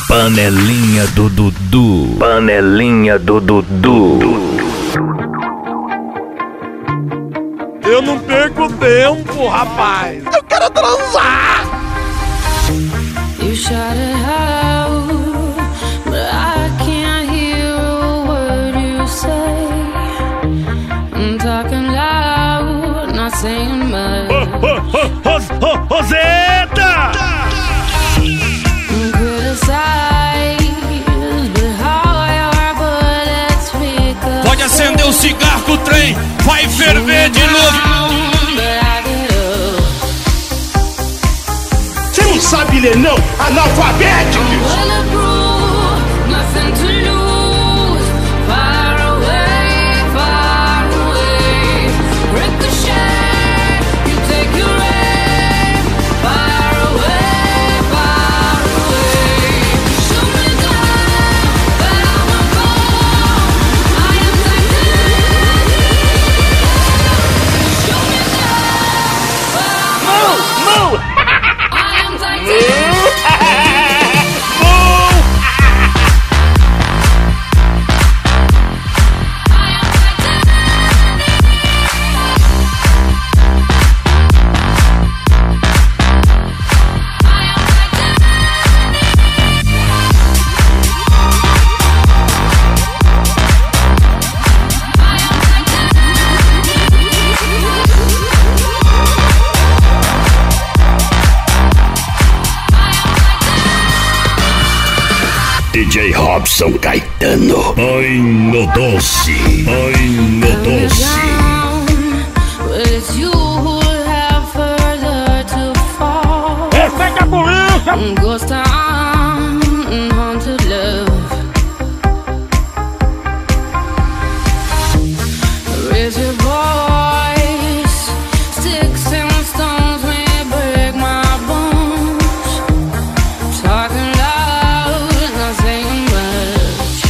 Panelinha do Dudu. Panelinha do Dudu. Eu não perco tempo, rapaz. Eu quero transar. You shout it out, but I can't hear a word you say. I'm talking loud, not saying much. Roseta! Pode acender o cigarro que o trem vai ferver de novo. Você não sabe ler não, analfabético! DJ Robson Caetano. Ai no doce. Ai no doce. Respeita a polícia! Ghost town, haunted love. Raise your voice. Sticks and stones may break my bones. Talking loud, not saying much.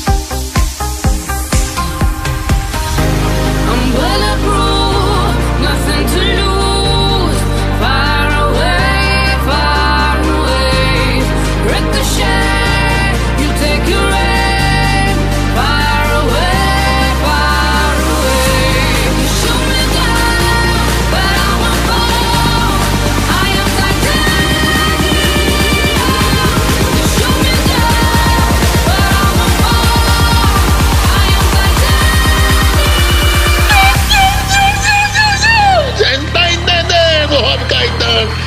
I'm bulletproof, nothing to lose. Far away, far away. Ricochet, you take your aim. Far away, far away. You shoot me down, but I won't fall. I am Titanic. You shoot me down, but I won't fall. I am Titanic. Você não tá entendendo, Rob Caetano?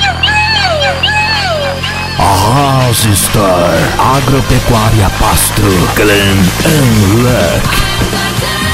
House Star. Agropecuária Pastro. Clan Unlock.